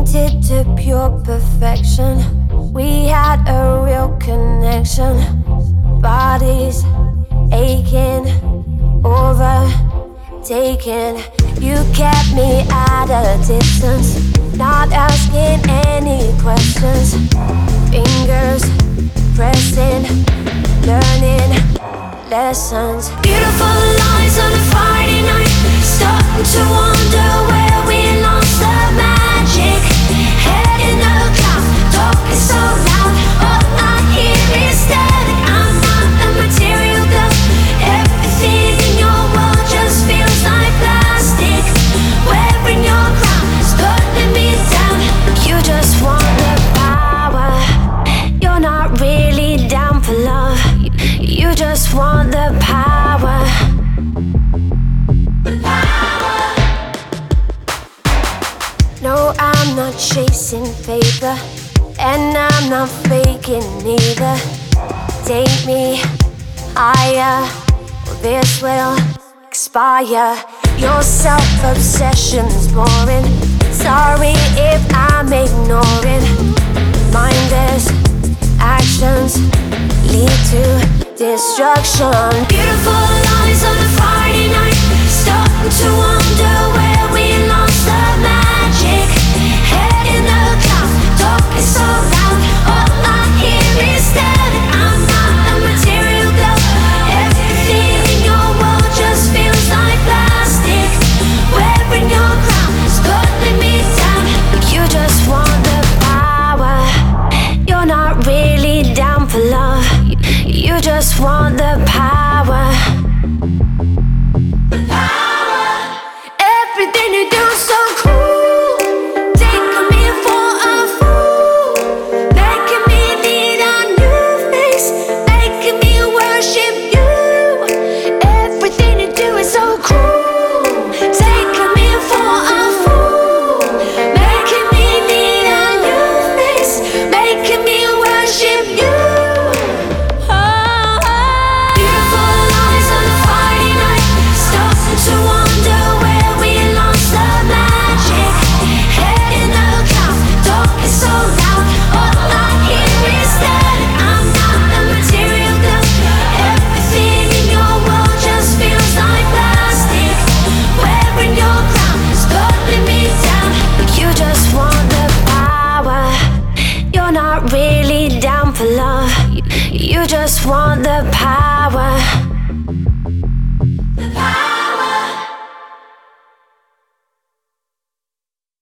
painted to pure perfection. We had a real connection. Bodies aching, overtaken. You kept me at a distance, not asking any questions. Fingers pressing, learning lessons. Beautiful lines on a Friday night, starting to wonder where we lost the magic. Head in the clouds, talking so loud, all I hear is static. I'm not a material girl, everything in your world just feels like plastic. Wearing your crown is putting me down. You just want the power, you're not really down for love. You just want the power. The power. No, I'm not chasing favor, and I'm not faking either. Take me higher, or this will expire. Your self-obsession's boring. Sorry if I'm ignoring. Mindless actions lead to destruction. Beautiful lines on a Friday night, starting to wonder where we lost the magic. Head in the clouds, talking so loud, all I hear is static. I'm not a material girl, everything in your world just feels like plastic. Wearing your crown is putting me down. You just want the power, you're not really down for love. You just want the power. The power. Everything you do so cool, taking me for a fool, making me need a new face, making me worship you. Everything you do is so cool, taking me for a fool, making me need a new face, making me worship you. Really down for love. You just want the power.